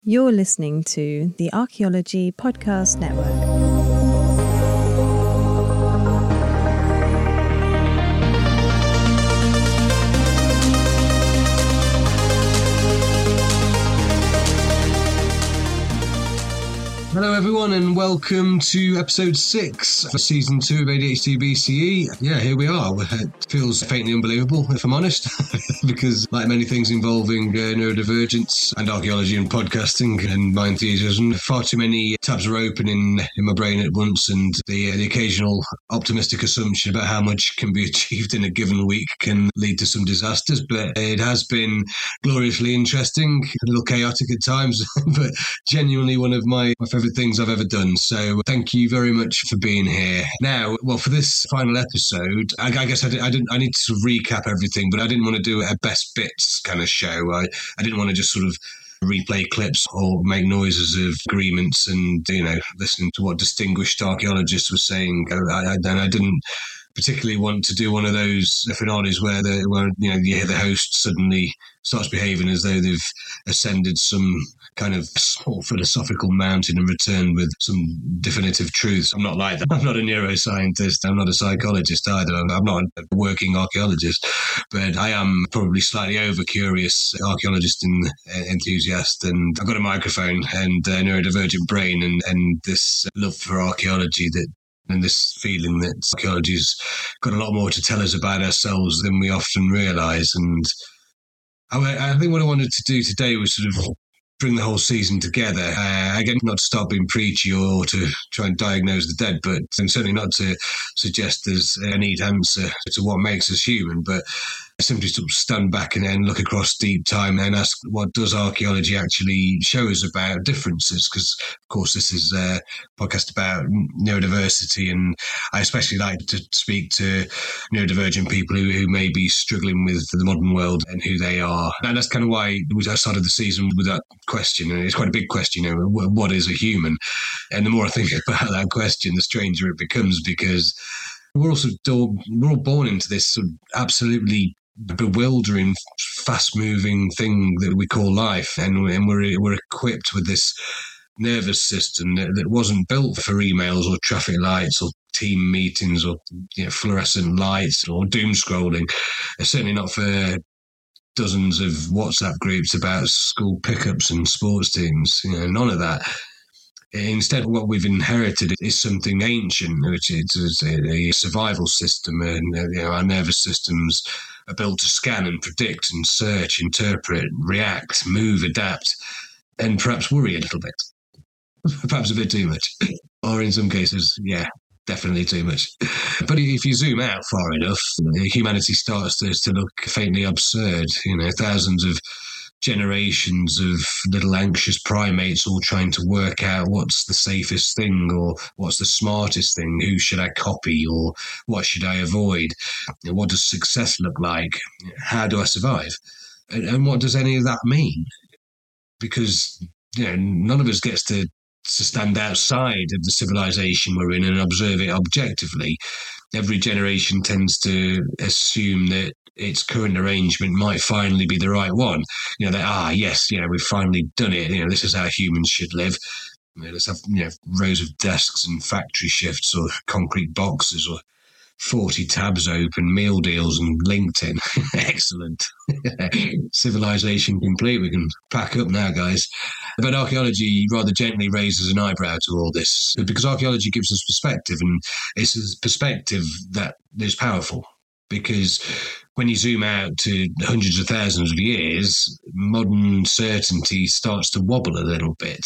You're listening to the Archaeology Podcast Network. Hello everyone and welcome to episode 6 for season 2 of ADHD BCE. Yeah, here we are. It feels faintly unbelievable, if I'm honest, because like many things involving neurodivergence and archaeology and podcasting and my enthusiasm, far too many tabs are open in my brain at once, and the occasional optimistic assumption about how much can be achieved in a given week can lead to some disasters. But it has been gloriously interesting, a little chaotic at times, but genuinely one of my favourite things I've ever done. So thank you very much for being here. Now, well, for this final episode, I guess I need to recap everything, but I didn't want to do a best bits kind of show. I didn't want to just sort of replay clips or make noises of agreements and, listening to what distinguished archaeologists were saying. I didn't particularly want to do one of those finales where you hear the host suddenly starts behaving as though they've ascended some kind of small philosophical mountain and returned with some definitive truths. I'm not like that. I'm not a neuroscientist. I'm not a psychologist either. I'm not a working archaeologist, but I am probably slightly over-curious archaeologist and enthusiast, and I've got a microphone and a neurodivergent brain and this love for archaeology and this feeling that archaeology's got a lot more to tell us about ourselves than we often realise. And I think what I wanted to do today was sort of bring the whole season together. Again, not to start being preachy or to try and diagnose the dead, and certainly not to suggest there's a neat answer to what makes us human, but simply sort of stand back and look across deep time and ask, what does archaeology actually show us about differences? Because, of course, this is a podcast about neurodiversity, and I especially like to speak to neurodivergent people who may be struggling with the modern world and who they are. And that's kind of why I started the season with that question, and it's quite a big question, what is a human? And the more I think about that question, the stranger it becomes, because we're all born into this sort of absolutely bewildering, fast-moving thing that we call life, and we're equipped with this nervous system that wasn't built for emails or traffic lights or team meetings or fluorescent lights or doom scrolling. Certainly not for dozens of WhatsApp groups about school pickups and sports teams. None of that. Instead, what we've inherited is something ancient, which is a survival system, and our nervous systems are built to scan and predict and search, interpret, react, move, adapt, and perhaps worry a little bit. Perhaps a bit too much. Or in some cases, definitely too much. But if you zoom out far enough, humanity starts to look faintly absurd. Thousands of generations of little anxious primates all trying to work out what's the safest thing or what's the smartest thing, who should I copy or what should I avoid, what does success look like, how do I survive, and what does any of that mean? Because none of us gets to stand outside of the civilization we're in and observe it objectively. Every generation tends to assume that its current arrangement might finally be the right one. We've finally done it. This is how humans should live. Let's have rows of desks and factory shifts or concrete boxes or 40 tabs open, meal deals and LinkedIn. Excellent. Civilization complete. We can pack up now, guys. But archaeology rather gently raises an eyebrow to all this, because archaeology gives us perspective, and it's a perspective that is powerful. Because when you zoom out to hundreds of thousands of years, modern certainty starts to wobble a little bit.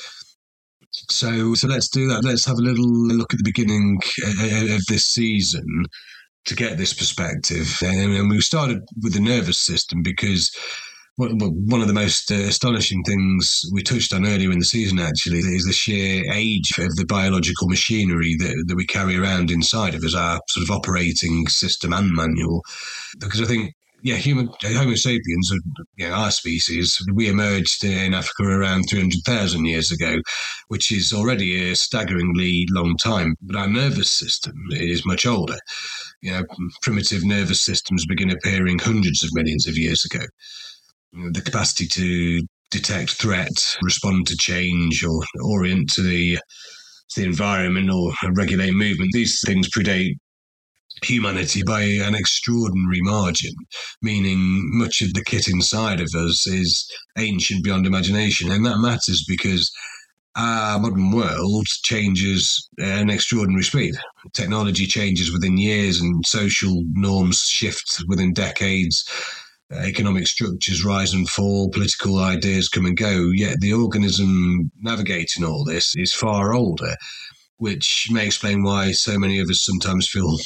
So let's do that. Let's have a little look at the beginning of this season to get this perspective. And we started with the nervous system because one of the most astonishing things we touched on earlier in the season, actually, is the sheer age of the biological machinery that we carry around inside of us, our sort of operating system and manual. Because I think, Homo sapiens, our species, we emerged in Africa around 300,000 years ago, which is already a staggeringly long time. But our nervous system is much older. Primitive nervous systems begin appearing hundreds of millions of years ago. The capacity to detect threat, respond to change, or orient to the environment, or regulate movement. These things predate humanity by an extraordinary margin, meaning much of the kit inside of us is ancient beyond imagination. And that matters because our modern world changes at an extraordinary speed. Technology changes within years, and social norms shift within decades. Economic structures rise and fall, political ideas come and go, yet the organism navigating all this is far older, which may explain why so many of us sometimes feel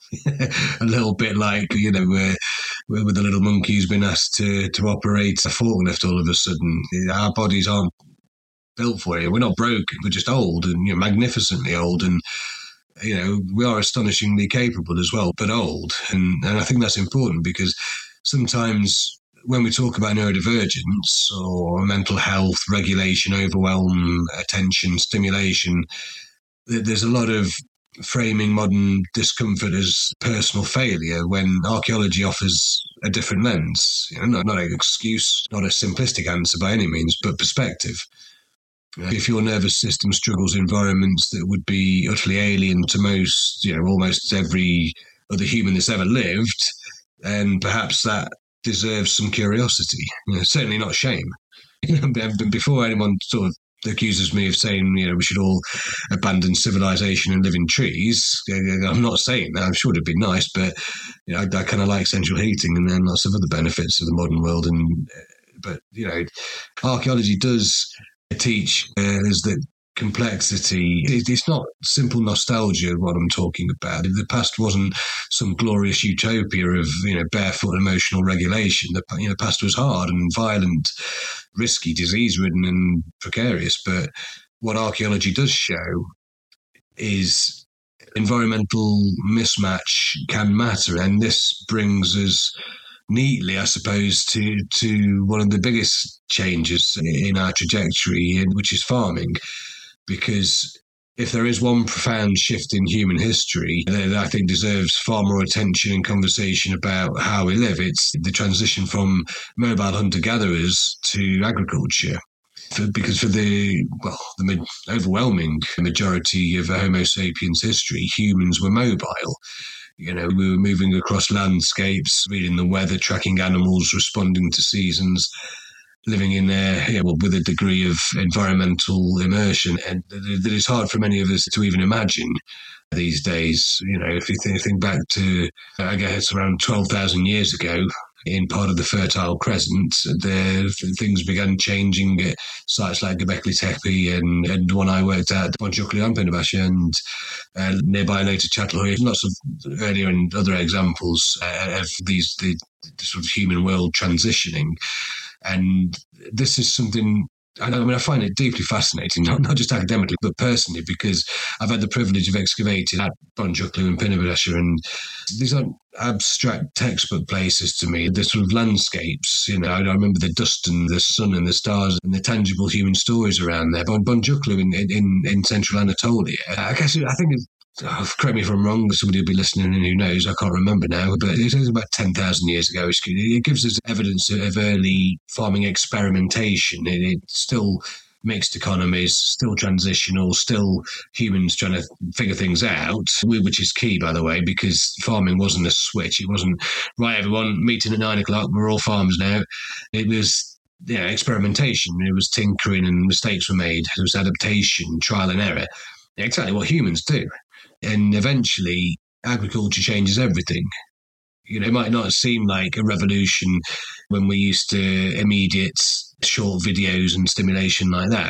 a little bit like, we're with the little monkey who's been asked to operate a forklift all of a sudden. Our bodies aren't built for it. We're not broken, we're just old, and magnificently old, and we are astonishingly capable as well, but old. And I think that's important, because sometimes when we talk about neurodivergence or mental health, regulation, overwhelm, attention, stimulation, there's a lot of framing modern discomfort as personal failure, when archaeology offers a different lens. Not an excuse, not a simplistic answer by any means, but perspective. If your nervous system struggles in environments that would be utterly alien to most, almost every other human that's ever lived, then perhaps that deserves some curiosity. Certainly not shame. Before anyone sort of accuses me of saying, we should all abandon civilization and live in trees, I'm not saying that. I'm sure it'd be nice, but I kind of like central heating and then lots of other benefits of the modern world. But archaeology does teach us that complexity, it's not simple nostalgia what I'm talking about. The past wasn't some glorious utopia of barefoot emotional regulation. The past was hard and violent, risky, disease-ridden and precarious. But what archaeology does show is environmental mismatch can matter, and this brings us neatly, I suppose, to one of the biggest changes in our trajectory, which is farming. Because if there is one profound shift in human history that I think deserves far more attention and conversation about how we live, it's the transition from mobile hunter-gatherers to agriculture. Because for the overwhelming majority of Homo sapiens history, humans were mobile. We were moving across landscapes, reading the weather, tracking animals, responding to seasons, living in there with a degree of environmental immersion, and that is hard for many of us to even imagine these days. If you think back to, I guess, around 12,000 years ago, in part of the Fertile Crescent, things began changing at sites like Göbekli Tepe and one I worked at, Boncuklu and Pınarbaşı, and nearby later Çatalhöyük. Lots of earlier and other examples of the sort of human world transitioning. And this is something, I find it deeply fascinating, not just academically, but personally, because I've had the privilege of excavating at Boncuklu and Pınarbaşı, and these aren't abstract textbook places to me. They're sort of landscapes. I remember the dust and the sun and the stars and the tangible human stories around there. Boncuklu in central Anatolia, I think it's, correct me if I'm wrong, somebody will be listening and who knows, I can't remember now, but it was about 10,000 years ago. It gives us evidence of early farming experimentation. It's still mixed economies, still transitional, still humans trying to figure things out, which is key, by the way, because farming wasn't a switch. It wasn't, right, everyone, meeting at 9 o'clock, we're all farmers now. It was experimentation. It was tinkering and mistakes were made. There was adaptation, trial and error. Exactly what humans do. And eventually, agriculture changes everything. It might not seem like a revolution when we're used to immediate short videos and stimulation like that.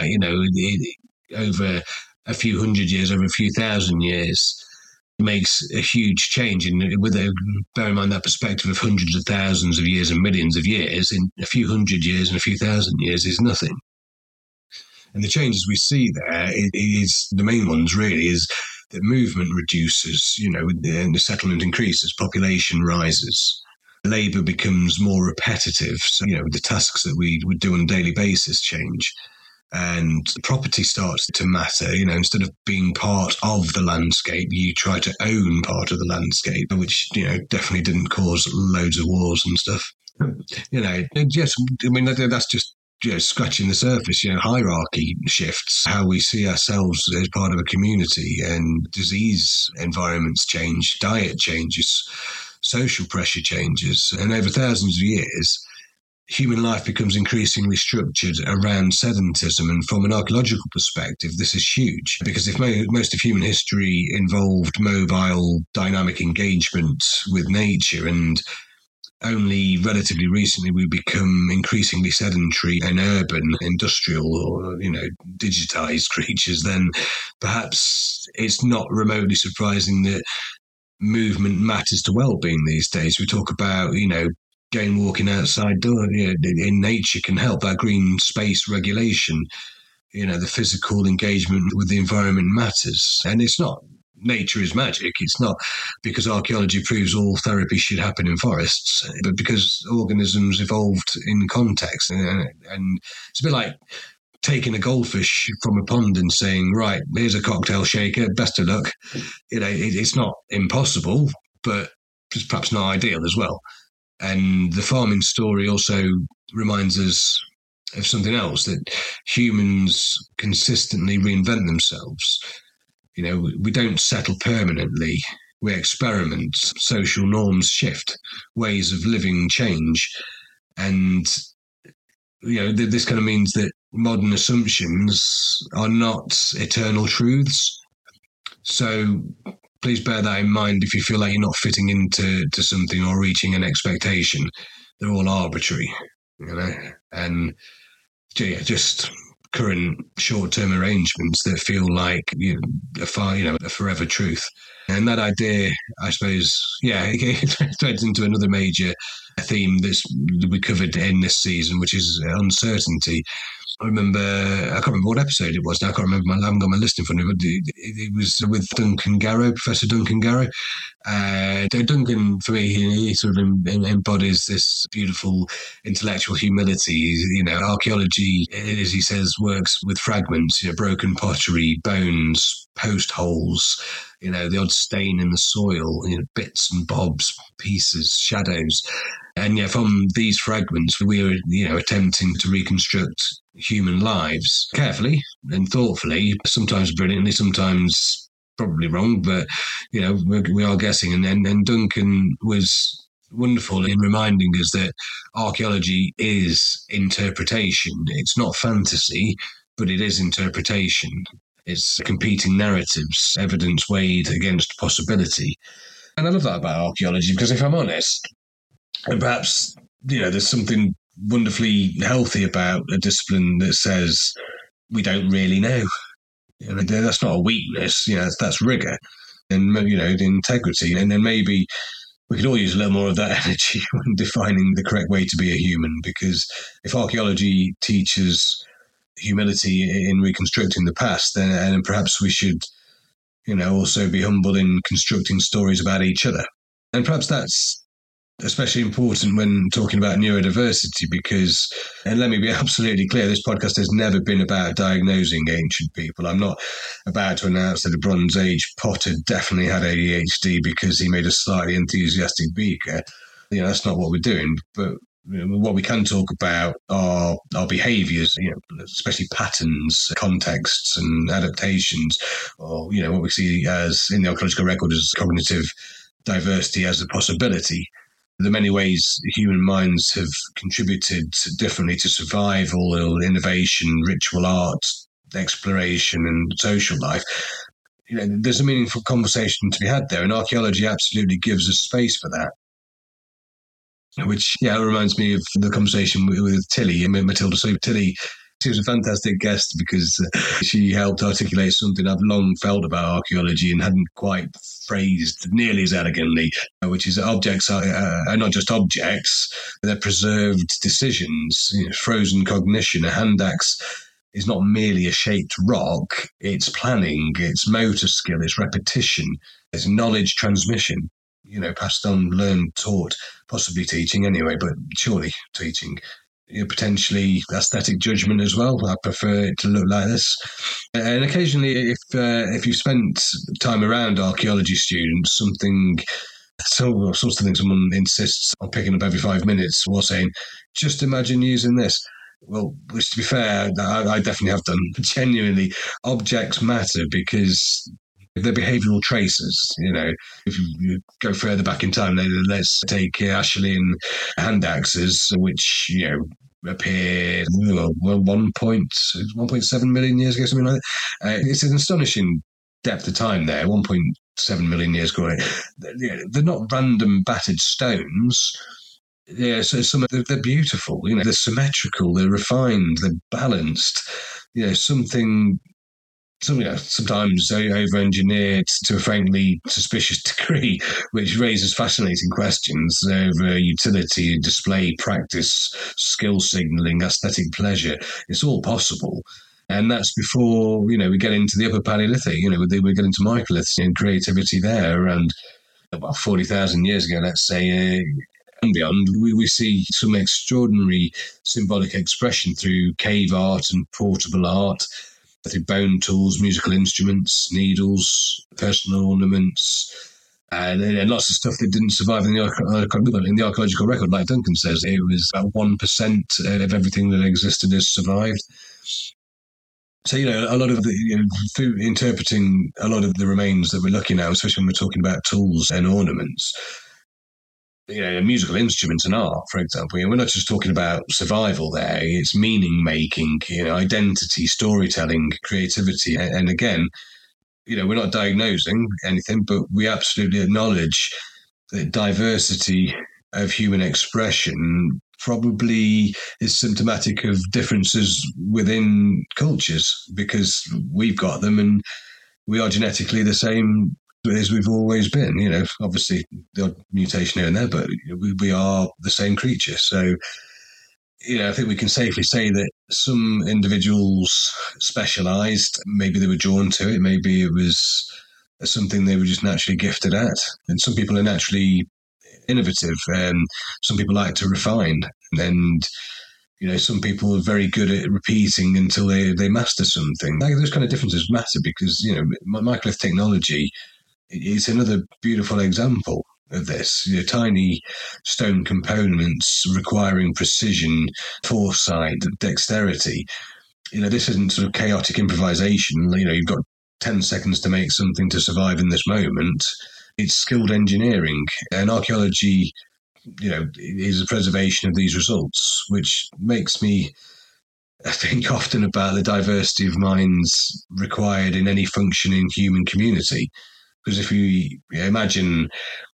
Over a few hundred years, over a few thousand years, it makes a huge change. And bear in mind that perspective of hundreds of thousands of years and millions of years, in a few hundred years and a few thousand years is nothing. And the changes we see there is the main ones really is that movement reduces, and the settlement increases, population rises, labour becomes more repetitive. So, the tasks that we would do on a daily basis change, and property starts to matter. Instead of being part of the landscape, you try to own part of the landscape, which, definitely didn't cause loads of wars and stuff. Yes, that's just scratching the surface, hierarchy shifts, how we see ourselves as part of a community, and disease environments change, diet changes, social pressure changes. And over thousands of years, human life becomes increasingly structured around sedentism. And from an archaeological perspective, this is huge, because if most of human history involved mobile, dynamic engagement with nature, and only relatively recently we become increasingly sedentary and urban, industrial, or, digitized creatures, then perhaps it's not remotely surprising that movement matters to well-being these days. We talk about, going walking outside in nature can help. That green space regulation, the physical engagement with the environment matters. And it's not nature is magic. It's not because archaeology proves all therapy should happen in forests, but because organisms evolved in context. And it's a bit like taking a goldfish from a pond and saying, right, here's a cocktail shaker, best of luck. It's not impossible, but it's perhaps not ideal as well. And the farming story also reminds us of something else, that humans consistently reinvent themselves. We don't settle permanently. We experiment. Social norms shift. Ways of living change. And, this kind of means that modern assumptions are not eternal truths. So please bear that in mind if you feel like you're not fitting into something or reaching an expectation. They're all arbitrary, and just current short-term arrangements that feel like a forever truth. And that idea, I suppose, it threads into another major theme that we covered in this season, which is uncertainty. I can't remember what episode it was now. I haven't got my list in front of me, but it was with Duncan Garrow, Professor Duncan Garrow. Duncan, for me, he sort of embodies this beautiful intellectual humility. Archaeology, as he says, works with fragments, broken pottery, bones, post holes, the odd stain in the soil, bits and bobs, pieces, shadows. And from these fragments, we are, attempting to reconstruct human lives carefully and thoughtfully, sometimes brilliantly, sometimes probably wrong, but, we are guessing. And Duncan was wonderful in reminding us that archaeology is interpretation. It's not fantasy, but it is interpretation. It's competing narratives, evidence weighed against possibility. And I love that about archaeology, because if I'm honest, and perhaps, there's something wonderfully healthy about a discipline that says we don't really know. That's not a weakness, that's rigor and, the integrity. And then maybe we could all use a little more of that energy when defining the correct way to be a human, because if archaeology teaches humility in reconstructing the past, then perhaps we should, also be humble in constructing stories about each other. And perhaps that's especially important when talking about neurodiversity, because, and let me be absolutely clear, this podcast has never been about diagnosing ancient people. I'm not about to announce that a Bronze Age potter definitely had ADHD because he made a slightly enthusiastic beaker. That's not what we're doing. But what we can talk about are our behaviours, especially patterns, contexts and adaptations, or, what we see as in the archaeological record as cognitive diversity as a possibility. The many ways human minds have contributed differently to survival, innovation, ritual art, exploration, and social life. There's a meaningful conversation to be had there, and archaeology absolutely gives us space for that. Which, reminds me of the conversation with Tilly and Matilda. So Tilly, she was a fantastic guest because she helped articulate something I've long felt about archaeology and hadn't quite phrased nearly as elegantly, which is that objects are not just objects, they're preserved decisions, frozen cognition. A hand axe is not merely a shaped rock, it's planning, it's motor skill, it's repetition, it's knowledge transmission, passed on, learned, taught, possibly teaching anyway, but surely teaching. Potentially aesthetic judgment as well. I prefer it to look like this. And occasionally, if you've spent time around archaeology students, something someone insists on picking up every 5 minutes or saying, just imagine using this. Well, which to be fair, I definitely have done. Genuinely, objects matter because they're behavioural traces. If you go further back in time, let's take Acheulean hand axes, which appeared 1.7 million years ago, something like that. It's an astonishing depth of time there, 1.7 million years ago. They're not random battered stones. Yeah, so they're beautiful. They're symmetrical, they're refined, they're balanced. Sometimes over-engineered to a frankly suspicious degree, which raises fascinating questions over utility, display, practice, skill signalling, aesthetic pleasure. It's all possible. And that's before, we get into the Upper Paleolithic, we get into Microliths and creativity there around about 40,000 years ago, let's say, and beyond. We see some extraordinary symbolic expression through cave art and portable art, through bone tools, musical instruments, needles, personal ornaments, and lots of stuff that didn't survive in the archaeological record. Like Duncan says, it was about 1% of everything that existed has survived. So, a lot of through interpreting a lot of the remains that we're looking at, especially when we're talking about tools and ornaments, musical instruments and art, for example, we're not just talking about survival there. It's meaning making, identity, storytelling, creativity. And again, we're not diagnosing anything, but we absolutely acknowledge that diversity of human expression probably is symptomatic of differences within cultures, because we've got them and we are genetically the same as we've always been. Obviously the odd mutation here and there, but we are the same creature. So, I think we can safely say that some individuals specialised. Maybe they were drawn to it. Maybe it was something they were just naturally gifted at. And some people are naturally innovative. Some people like to refine. And some people are very good at repeating until they master something. Those kind of differences matter because, microlith technology is another beautiful example of this. Tiny stone components requiring precision, foresight, dexterity. This isn't sort of chaotic improvisation. You've got 10 seconds to make something to survive in this moment. It's skilled engineering. And archaeology, is a preservation of these results, which makes me think often about the diversity of minds required in any functioning human community. Because if you imagine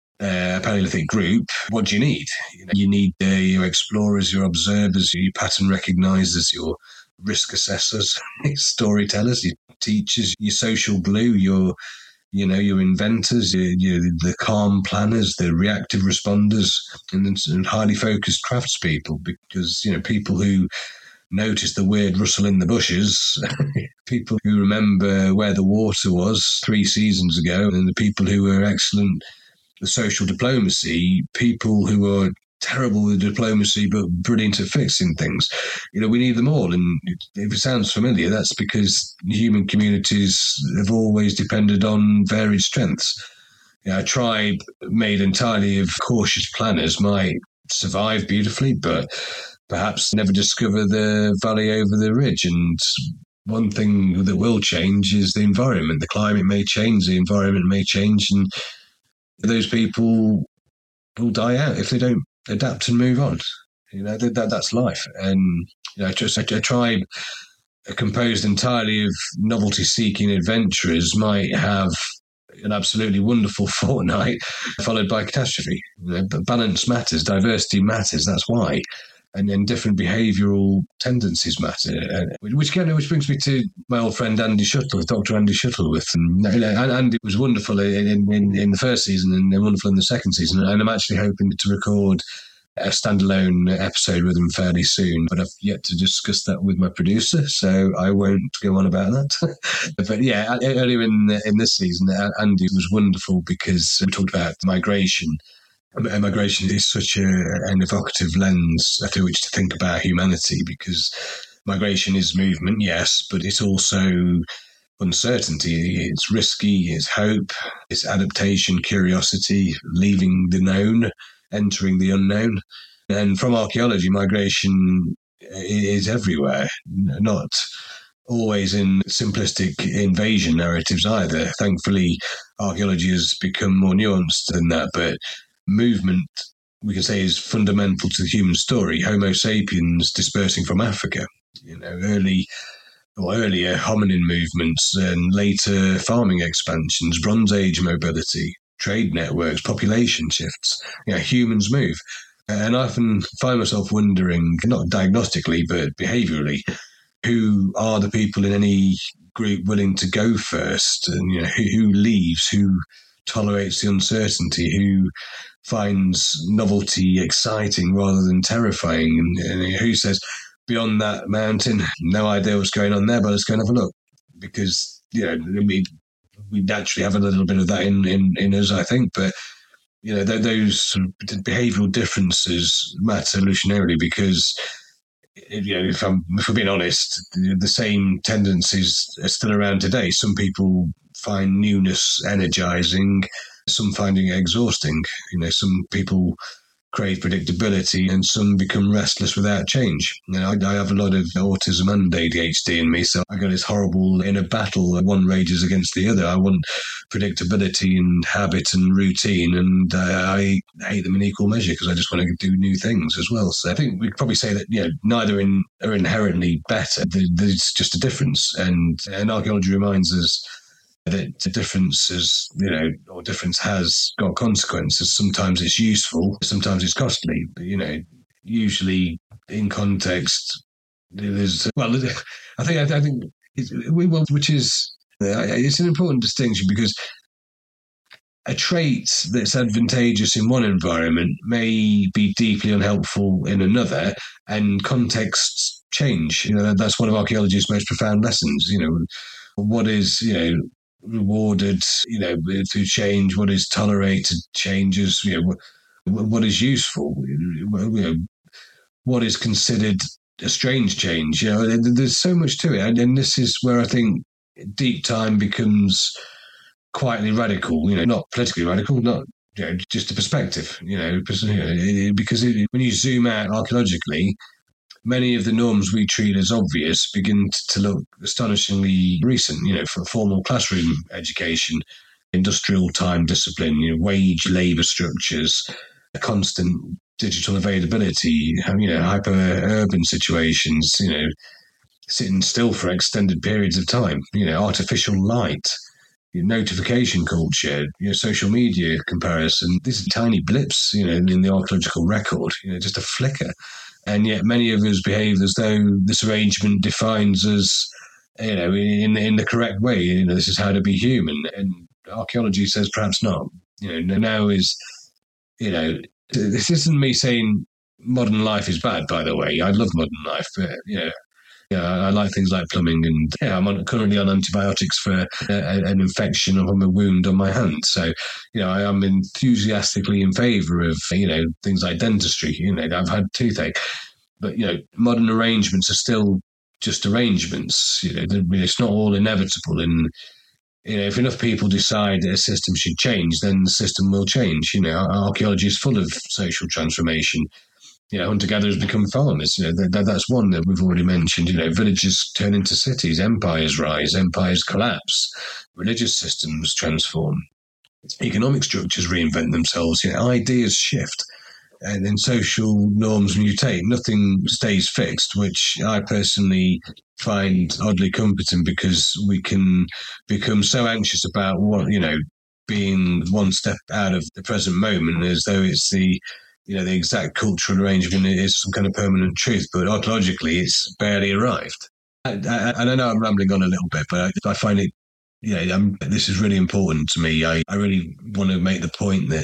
a Paleolithic group, what do you need? You need your explorers, your observers, your pattern recognizers, your risk assessors, storytellers, your teachers, your social glue, your inventors, the calm planners, the reactive responders, and highly focused craftspeople. Because people who notice the weird rustle in the bushes, people who remember where the water was 3 seasons ago, and the people who were excellent with social diplomacy, people who are terrible with diplomacy but brilliant at fixing things. We need them all. And if it sounds familiar, that's because human communities have always depended on varied strengths. A tribe made entirely of cautious planners might survive beautifully, but perhaps never discover the valley over the ridge. And one thing that will change is the environment. The climate may change, the environment may change, and those people will die out if they don't adapt and move on. That's life. And just a tribe composed entirely of novelty-seeking adventurers might have an absolutely wonderful fortnight followed by catastrophe. But balance matters, diversity matters. That's why. And then different behavioural tendencies matter, which brings me to my old friend Andy Shuttleworth, Dr. Andy Shuttleworth. And Andy was wonderful in the first season and wonderful in the second season. And I'm actually hoping to record a standalone episode with him fairly soon, but I've yet to discuss that with my producer, so I won't go on about that. But yeah, earlier in this season, Andy was wonderful because we talked about migration. Migration is such an evocative lens through which to think about humanity, because migration is movement, yes, but it's also uncertainty. It's risky, it's hope, it's adaptation, curiosity, leaving the known, entering the unknown. And from archaeology, migration is everywhere, not always in simplistic invasion narratives either. Thankfully, archaeology has become more nuanced than that, but movement, we can say, is fundamental to the human story. Homo sapiens dispersing from Africa, earlier hominin movements and later farming expansions, Bronze Age mobility, trade networks, population shifts, humans move. And I often find myself wondering, not diagnostically, but behaviourally, who are the people in any group willing to go first, and who leaves, who tolerates the uncertainty, who finds novelty exciting rather than terrifying, and who says, beyond that mountain, no idea what's going on there, but let's go and have a look. Because we naturally have a little bit of that in us, I think, but those behavioural differences matter evolutionarily, because if we're being honest, the same tendencies are still around today. Some people find newness energizing, some finding it exhausting. Some people crave predictability, and some become restless without change. I have a lot of autism and ADHD in me, so I got this horrible inner battle. One rages against the other. I want predictability and habit and routine, and I hate them in equal measure because I just want to do new things as well. So I think we could probably say that neither are inherently better. There's just a difference, and archaeology reminds us that difference has got consequences. Sometimes it's useful, sometimes it's costly. But, usually in context, there's I think it's an important distinction, because a trait that's advantageous in one environment may be deeply unhelpful in another, and contexts change. That's one of archaeology's most profound lessons. What is rewarded through change, what is tolerated changes, what is useful, what is considered a strange change. There's so much to it, and this is where I think deep time becomes quietly radical, not politically radical, not just a perspective, because when you zoom out archaeologically, many of the norms we treat as obvious begin to look astonishingly recent, for formal classroom education, industrial time discipline, wage labour structures, constant digital availability, hyper-urban situations, sitting still for extended periods of time, artificial light, notification culture, social media comparison. These are tiny blips, in the archaeological record, just a flicker. And yet many of us behave as though this arrangement defines us, in the correct way. This is how to be human. And archaeology says perhaps not. Now is, this isn't me saying modern life is bad, by the way. I love modern life, but, I like things like plumbing, and I'm currently on antibiotics for an infection from a wound on my hand. So, I am enthusiastically in favour of, things like dentistry. I've had toothache, but, modern arrangements are still just arrangements. It's not all inevitable. And, if enough people decide that a system should change, then the system will change. Archaeology is full of social transformation. Hunter-gatherers become farmers. That's one that we've already mentioned. Villages turn into cities, empires rise, empires collapse, religious systems transform, economic structures reinvent themselves, ideas shift, and then social norms mutate. Nothing stays fixed, which I personally find oddly comforting, because we can become so anxious about what, being one step out of the present moment, as though it's the exact cultural arrangement is some kind of permanent truth, but archaeologically it's barely arrived. I know I'm rambling on a little bit, but I find it, this is really important to me. I really want to make the point that,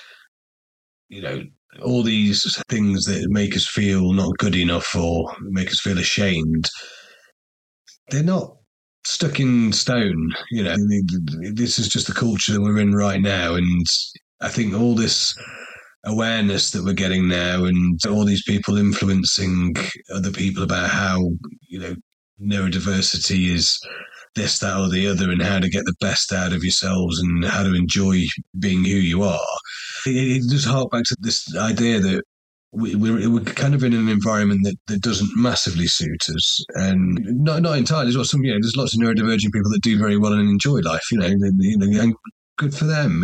all these things that make us feel not good enough or make us feel ashamed, they're not stuck in stone. This is just the culture that we're in right now. And I think all this awareness that we're getting now, and all these people influencing other people about how, neurodiversity is this, that, or the other, and how to get the best out of yourselves and how to enjoy being who you are. It just harks back to this idea that we're kind of in an environment that doesn't massively suit us, and not entirely. There's lots of neurodivergent people that do very well and enjoy life, and good for them.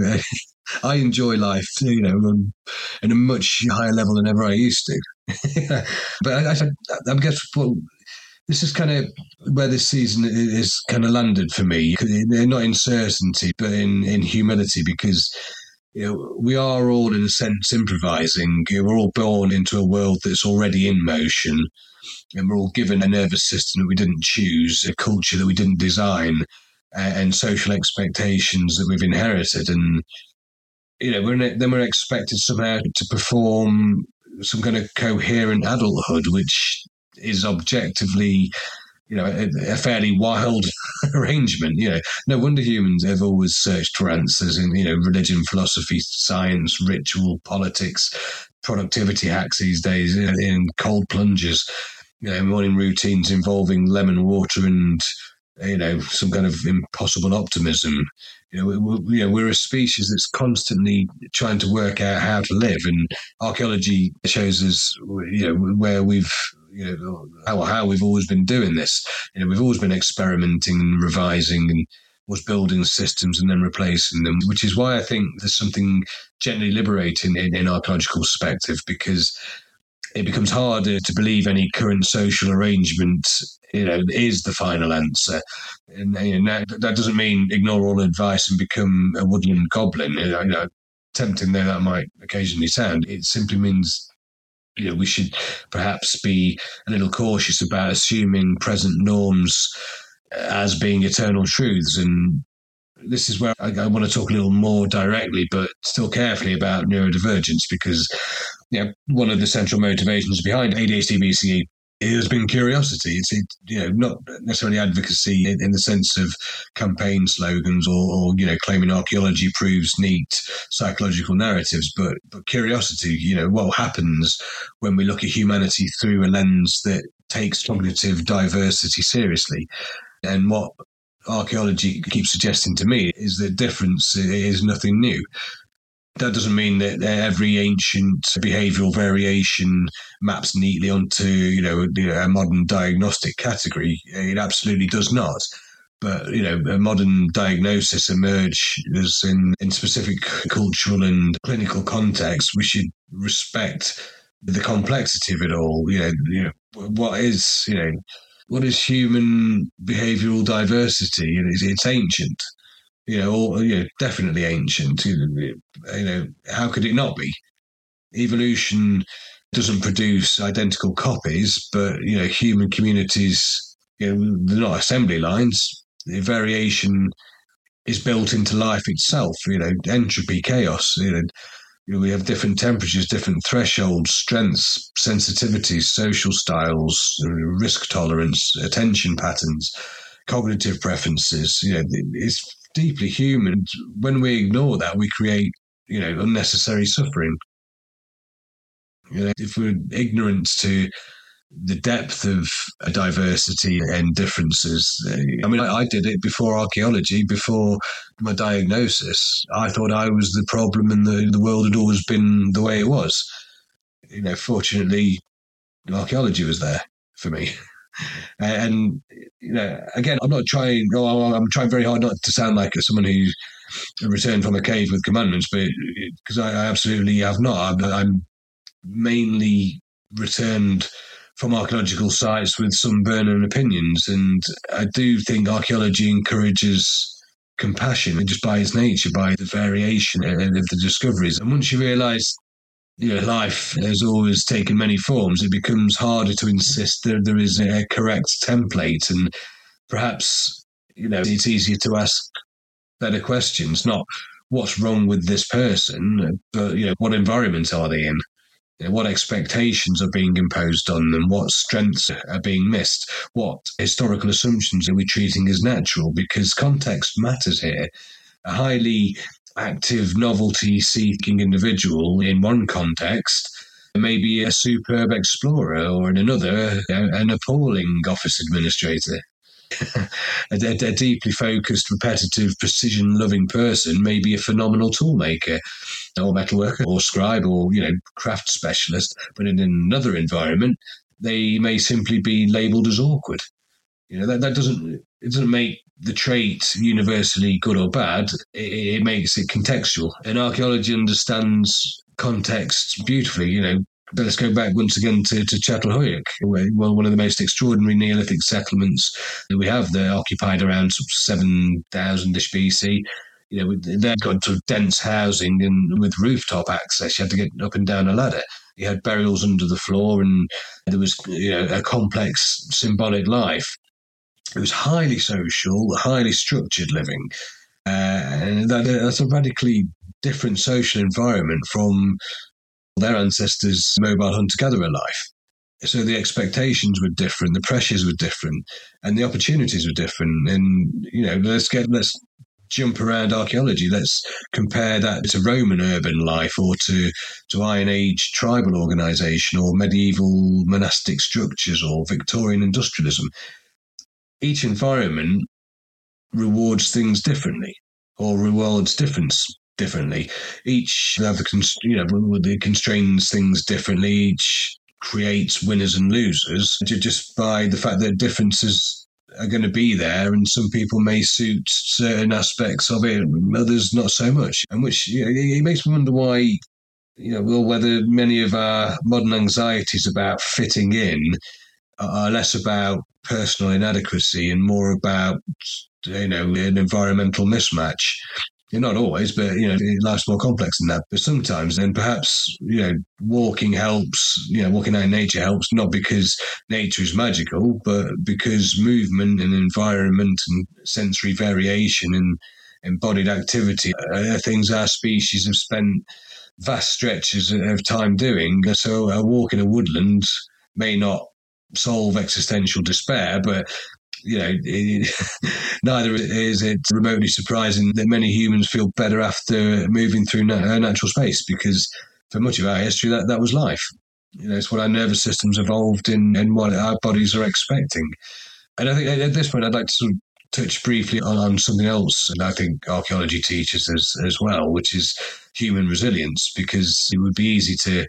I enjoy life, in a much higher level than ever I used to. But I guess this is kind of where this season is kind of landed for me. Not in certainty, but in humility, because we are all, in a sense, improvising. We're all born into a world that's already in motion, and we're all given a nervous system that we didn't choose, a culture that we didn't design, and social expectations that we've inherited. And we're expected somehow to perform some kind of coherent adulthood, which is objectively a fairly wild arrangement. No wonder humans have always searched for answers in, religion, philosophy, science, ritual, politics, productivity hacks these days, in cold plunges, morning routines involving lemon water and, some kind of impossible optimism. We're a species that's constantly trying to work out how to live, and archaeology shows us, where we've, how we've always been doing this. We've always been experimenting and revising and was building systems and then replacing them, which is why I think there's something gently liberating in archaeological perspective, because it becomes harder to believe any current social arrangement, is the final answer. And that doesn't mean ignore all advice and become a woodland goblin. Tempting though that might occasionally sound, it simply means we should perhaps be a little cautious about assuming present norms as being eternal truths. And this is where I want to talk a little more directly, but still carefully, about neurodivergence, because one of the central motivations behind ADHD BCE has been curiosity. It's not necessarily advocacy in the sense of campaign slogans or claiming archaeology proves neat psychological narratives, but curiosity. What happens when we look at humanity through a lens that takes cognitive diversity seriously. And what archaeology keeps suggesting to me is that difference is nothing new. That doesn't mean that every ancient behavioural variation maps neatly onto, a modern diagnostic category. It absolutely does not. But, a modern diagnosis emerges in specific cultural and clinical contexts. We should respect the complexity of it all. What is human behavioural diversity? It's ancient. Definitely ancient. How could it not be? Evolution doesn't produce identical copies, but human communities, they're not assembly lines. The variation is built into life itself. Entropy, chaos. We have different temperatures, different thresholds, strengths, sensitivities, social styles, risk tolerance, attention patterns, cognitive preferences. It's deeply human. When we ignore that, we create, unnecessary suffering. If we're ignorant to the depth of diversity and differences, I did it before archaeology, before my diagnosis. I thought I was the problem and the world had always been the way it was. Fortunately, archaeology was there for me. And again, I'm trying very hard not to sound like someone who returned from a cave with commandments, but because I absolutely have not. I'm mainly returned from archaeological sites with some burning opinions, and I do think archaeology encourages compassion just by its nature, by the variation of the discoveries. And once you realise life has always taken many forms, it becomes harder to insist that there is a correct template, and perhaps it's easier to ask better questions, not what's wrong with this person, but what environment are they in? What expectations are being imposed on them? What strengths are being missed? What historical assumptions are we treating as natural? Because context matters here. A highly active, novelty-seeking individual in one context may be a superb explorer, or in another, an appalling office administrator. a deeply focused, repetitive, precision-loving person may be a phenomenal toolmaker or metalworker or scribe or, craft specialist, but in another environment, they may simply be labelled as awkward. That doesn't make the trait universally good or bad. It makes it contextual. And archaeology understands context beautifully, But let's go back once again to Çatalhöyük, one of the most extraordinary Neolithic settlements that we have. They're occupied around 7,000-ish BC. They've got sort of dense housing and with rooftop access. You had to get up and down a ladder. You had burials under the floor, and there was a complex symbolic life. It was highly social, highly structured living. And that's a radically different social environment from their ancestors' mobile hunter-gatherer life. So the expectations were different, the pressures were different, and the opportunities were different. And, let's jump around archaeology. Let's compare that to Roman urban life or to Iron Age tribal organisation or medieval monastic structures or Victorian industrialism. Each environment rewards things differently or rewards difference differently. Each constrains things differently. Each creates winners and losers just by the fact that differences are going to be there, and some people may suit certain aspects of it, others not so much. And which it makes me wonder why, whether many of our modern anxieties about fitting in are less about personal inadequacy and more about, an environmental mismatch. Not always, but, life's more complex than that. But sometimes, then perhaps, walking helps, walking out in nature helps, not because nature is magical, but because movement and environment and sensory variation and embodied activity are things our species have spent vast stretches of time doing. So a walk in a woodland may not solve existential despair, but neither is it remotely surprising that many humans feel better after moving through natural space, because for much of our history that was life. It's what our nervous systems evolved in and what our bodies are expecting. And I think at this point I'd like to sort of touch briefly on something else, and I think archaeology teaches us as well, which is human resilience, because it would be easy to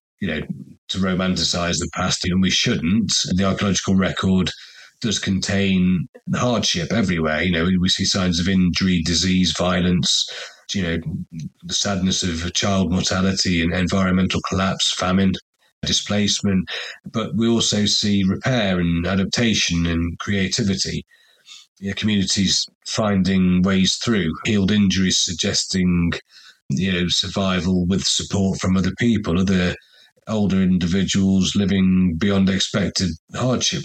romanticize the past, and we shouldn't. The archaeological record does contain hardship everywhere. We see signs of injury, disease, violence, the sadness of child mortality and environmental collapse, famine, displacement. But we also see repair and adaptation and creativity. Communities finding ways through, healed injuries suggesting, survival with support from other people, other older individuals living beyond expected hardship.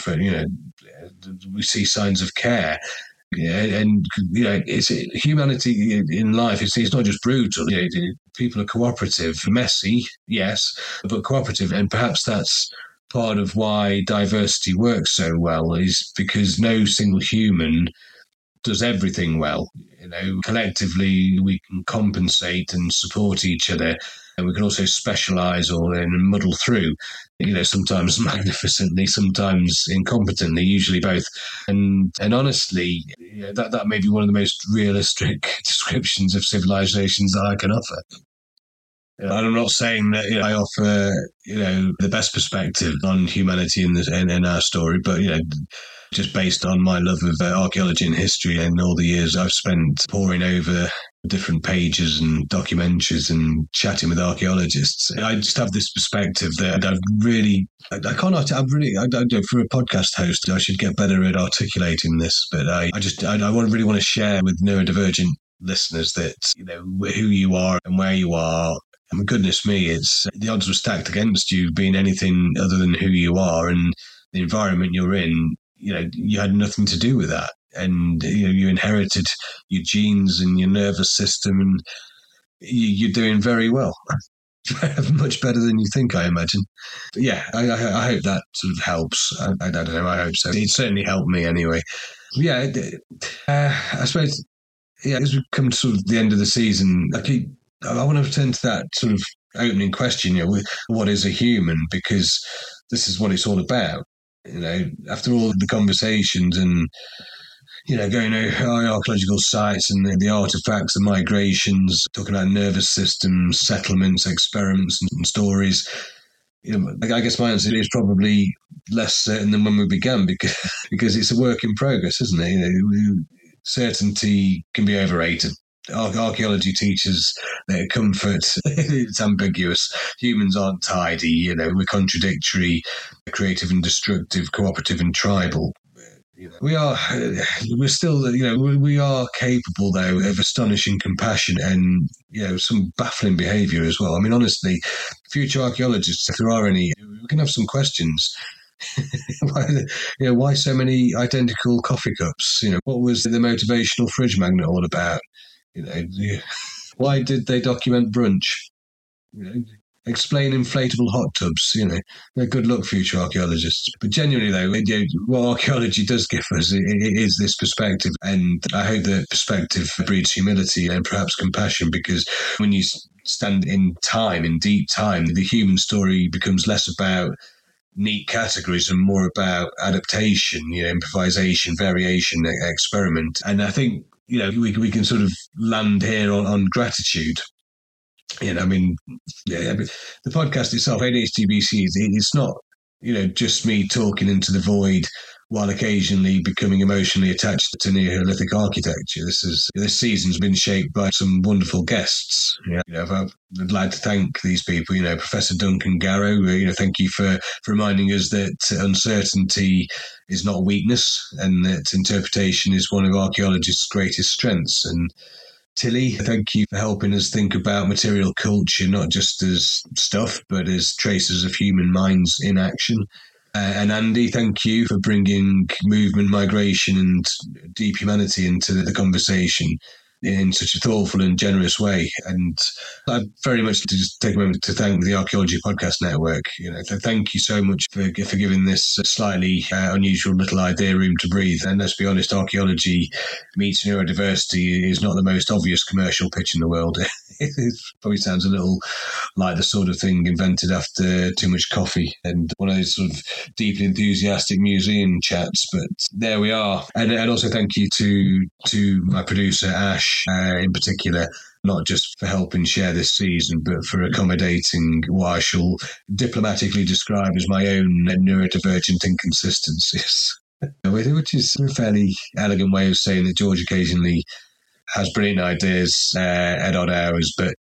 We see signs of care. And it's humanity in life. It's not just brutal. People are cooperative, messy, yes, but cooperative. And perhaps that's part of why diversity works so well, is because no single human does everything well. Collectively we can compensate and support each other, and we can also specialise and muddle through. Sometimes magnificently, sometimes incompetently, usually both. And honestly, that may be one of the most realistic descriptions of civilizations that I can offer. And I'm not saying that I offer, the best perspective on humanity in our story, but, just based on my love of archaeology and history and all the years I've spent poring over different pages and documentaries and chatting with archaeologists, I just have this perspective that for a podcast host, I should get better at articulating this, but I really want to share with neurodivergent listeners that, who you are and where you are. And goodness me, the odds were stacked against you being anything other than who you are, and the environment you're in, you had nothing to do with that. And, you inherited your genes and your nervous system, and you're doing very well. Much better than you think, I imagine. But yeah, I hope that sort of helps. I don't know, I hope so. It certainly helped me anyway. Yeah, I suppose, as we come to sort of the end of the season, I want to return to that sort of opening question, what is a human? Because this is what it's all about. After all the conversations and, going to archaeological sites and the artifacts, the migrations, talking about nervous systems, settlements, experiments and stories, I guess my answer is probably less certain than when we began because it's a work in progress, isn't it? Certainty can be overrated. Archaeology teaches that comfort, it's ambiguous. Humans aren't tidy, we're contradictory, creative and destructive, cooperative and tribal. We're still, we are capable, though, of astonishing compassion and, some baffling behaviour as well. I mean, honestly, future archaeologists, if there are any, we can have some questions. Why so many identical coffee cups? What was the motivational fridge magnet all about? Why did they document brunch? Explain inflatable hot tubs. Good luck, future archaeologists. But genuinely, though, what archaeology does give us is this perspective, and I hope that perspective breeds humility and perhaps compassion, because when you stand in deep time, the human story becomes less about neat categories and more about adaptation, improvisation, variation, experiment. And I think, we can sort of land here on gratitude. The podcast itself, ADHDBC, it's not, just me talking into the void while occasionally becoming emotionally attached to Neolithic architecture. This season's been shaped by some wonderful guests. I'd like to thank these people. Professor Duncan Garrow. Thank you for reminding us that uncertainty is not weakness, and that interpretation is one of archaeologists' greatest strengths. And Tilly, thank you for helping us think about material culture, not just as stuff, but as traces of human minds in action. And Andy, thank you for bringing movement, migration, and deep humanity into the conversation in such a thoughtful and generous way. And I'd very much just take a moment to thank the Archaeology Podcast Network. Thank you so much for giving this slightly unusual little idea room to breathe. And let's be honest, archaeology meets neurodiversity is not the most obvious commercial pitch in the world. It probably sounds a little like the sort of thing invented after too much coffee and one of those sort of deeply enthusiastic museum chats. But there we are. And also thank you to my producer, Ash, in particular, not just for helping share this season, but for accommodating what I shall diplomatically describe as my own neurodivergent inconsistencies. Which is a fairly elegant way of saying that George occasionally has brilliant ideas at odd hours, but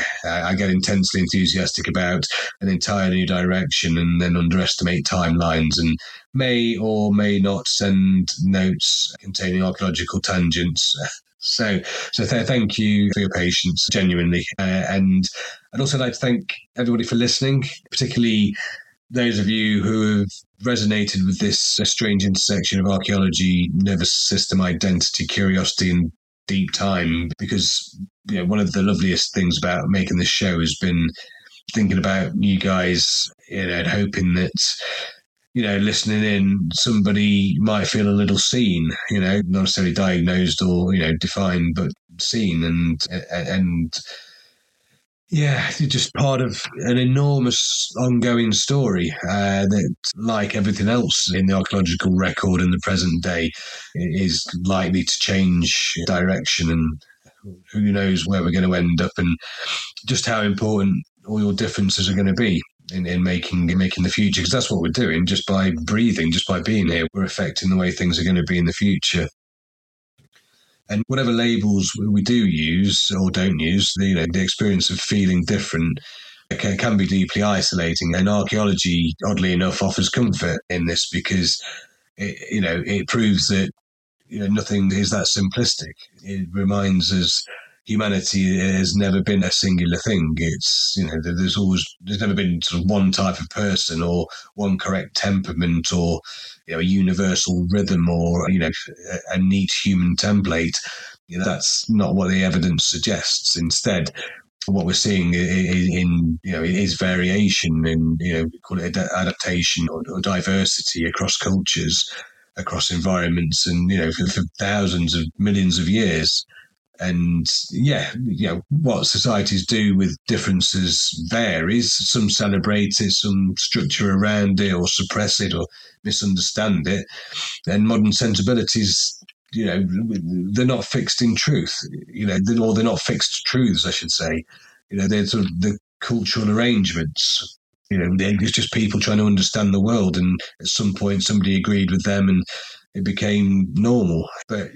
I get intensely enthusiastic about an entirely new direction and then underestimate timelines and may or may not send notes containing archaeological tangents. So thank you for your patience, genuinely. And I'd also like to thank everybody for listening, particularly those of you who have resonated with this strange intersection of archaeology, nervous system identity, curiosity, and deep time, because one of the loveliest things about making this show has been thinking about you guys, and hoping that listening in, somebody might feel a little seen, not necessarily diagnosed or defined, but seen, and you're just part of an enormous ongoing story that, like everything else in the archaeological record in the present day, is likely to change direction, and who knows where we're going to end up and just how important all your differences are going to be in making the future, because that's what we're doing. Just by breathing, just by being here, we're affecting the way things are going to be in the future. And whatever labels we do use or don't use, the experience of feeling different can be deeply isolating. And archaeology, oddly enough, offers comfort in this, because it proves that nothing is that simplistic. It reminds us humanity has never been a singular thing. It's there's never been sort of one type of person or one correct temperament or a universal rhythm or a neat human template. That's not what the evidence suggests. Instead, what we're seeing is variation and call it adaptation or diversity across cultures, across environments, and for thousands of millions of years. And what societies do with differences varies. Some celebrate it, some structure around it, or suppress it, or misunderstand it. And modern sensibilities, they're not fixed in truth, or they're not fixed truths, I should say. They're sort of the cultural arrangements. It's just people trying to understand the world. And at some point, somebody agreed with them, and it became normal. But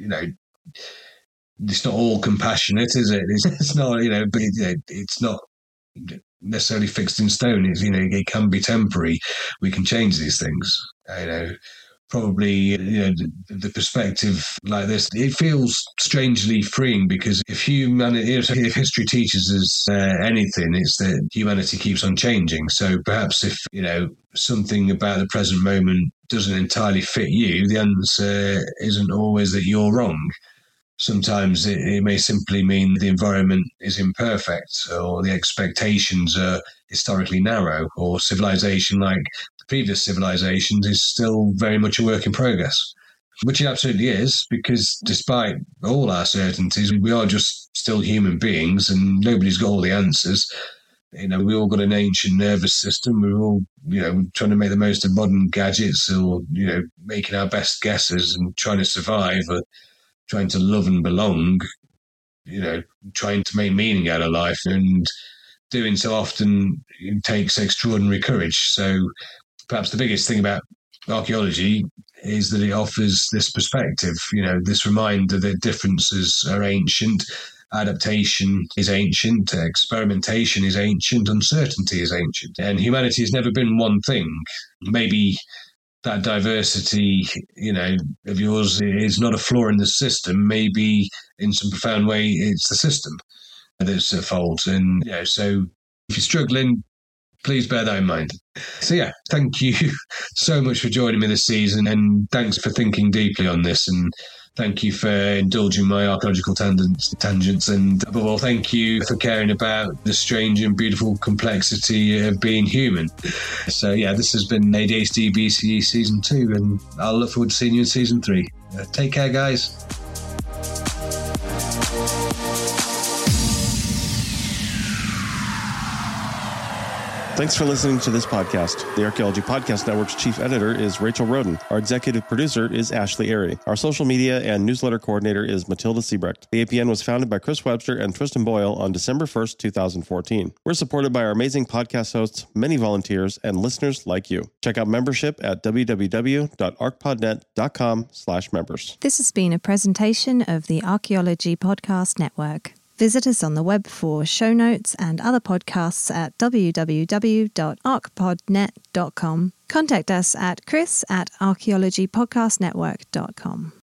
it's not all compassionate, is it? It's not, but it's not necessarily fixed in stone. It can be temporary. We can change these things. Probably, the perspective like this, it feels strangely freeing, because if history teaches us anything, it's that humanity keeps on changing. So perhaps if, something about the present moment doesn't entirely fit you, the answer isn't always that you're wrong. Sometimes it may simply mean the environment is imperfect, or the expectations are historically narrow, or civilization, like previous civilizations, is still very much a work in progress. Which it absolutely is, because despite all our certainties, we are just still human beings, and nobody's got all the answers. We all got an ancient nervous system. We're all, trying to make the most of modern gadgets, or, making our best guesses and trying to survive, or trying to love and belong, trying to make meaning out of life. And doing so often takes extraordinary courage. So perhaps the biggest thing about archaeology is that it offers this perspective, this reminder that differences are ancient, adaptation is ancient, experimentation is ancient, uncertainty is ancient. And humanity has never been one thing. Maybe that diversity, of yours is not a flaw in the system. Maybe in some profound way, it's the system that's at fault. And, so if you're struggling, please bear that in mind. So thank you so much for joining me this season, and thanks for thinking deeply on this, and thank you for indulging my archaeological tangents, and above all, thank you for caring about the strange and beautiful complexity of being human. So this has been ADHD BCE Season 2, and I'll look forward to seeing you in Season 3. Take care, guys. Thanks for listening to this podcast. The Archaeology Podcast Network's chief editor is Rachel Roden. Our executive producer is Ashley Airy. Our social media and newsletter coordinator is Matilda Siebrecht. The APN was founded by Chris Webster and Tristan Boyle on December 1st, 2014. We're supported by our amazing podcast hosts, many volunteers, and listeners like you. Check out membership at www.archpodnet.com/members. This has been a presentation of the Archaeology Podcast Network. Visit us on the web for show notes and other podcasts at www.archpodnet.com. Contact us at chris@archaeologypodcastnetwork.com.